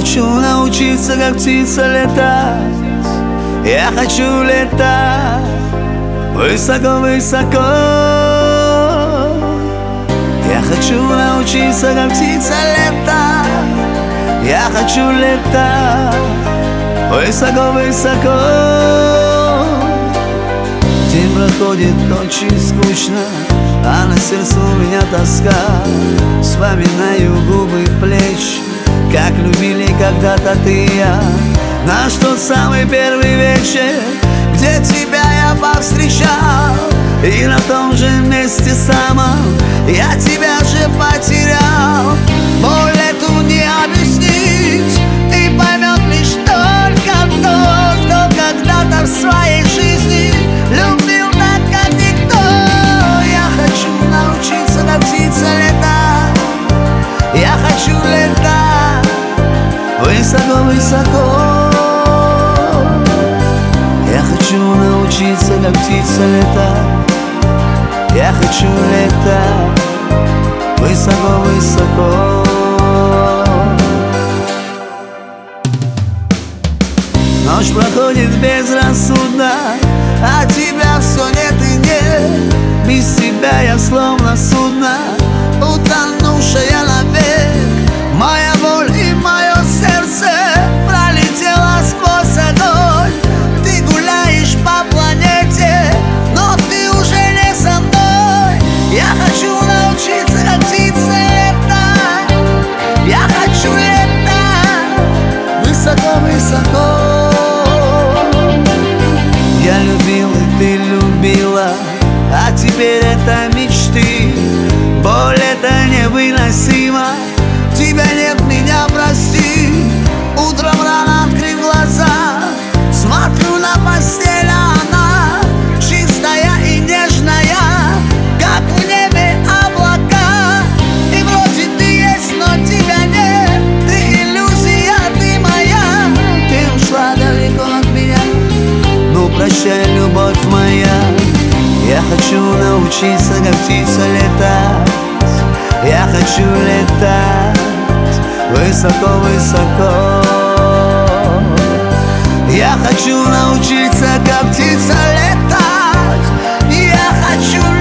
хочу научиться, как птица, летать. Я хочу летать высоко-высоко. Я хочу научиться, как птица, летать. Я хочу летать высоко-высоко. День проходит очень скучно, а на сердце у меня тоска. Вспоминаю губы, плечи, как любили когда-то ты и я. Наш тот самый первый вечер, где тебя я повстречал, и на том же месте самом я тебя же потерял. Боль эту не объяснить, и поймет лишь только тот, кто когда-то в своей жизни любил так, как никто. Я хочу научиться, как птица, летать. Я хочу летать высоко-высоко. Я хочу научиться, как птица, летать. Я хочу летать высоко-высоко. Ночь проходит безрассудно, а тебя все нет и нет. Без тебя я словно судно, утонувшая навек. Моя боль и мое сердце пролетело сквозь огонь. Ты гуляешь по планете, но ты уже не со мной. Я хочу научиться, как птица, летать. Я хочу летать высоко-высоко. Я любил, и ты любила, а теперь это мечты. Боль это невыносимо, тебя нет, меня прости. Утром рано открыв глаза, смотрю на постель, а она чистая и нежная, как в небе облака. И вроде ты есть, но тебя нет. Ты иллюзия, ты моя. Ты ушла далеко от меня, ну прощай, любовь моя. Я хочу научиться, как птица, летать. Я хочу летать высоко-высоко. Я хочу научиться, как птица, летать. Я хочу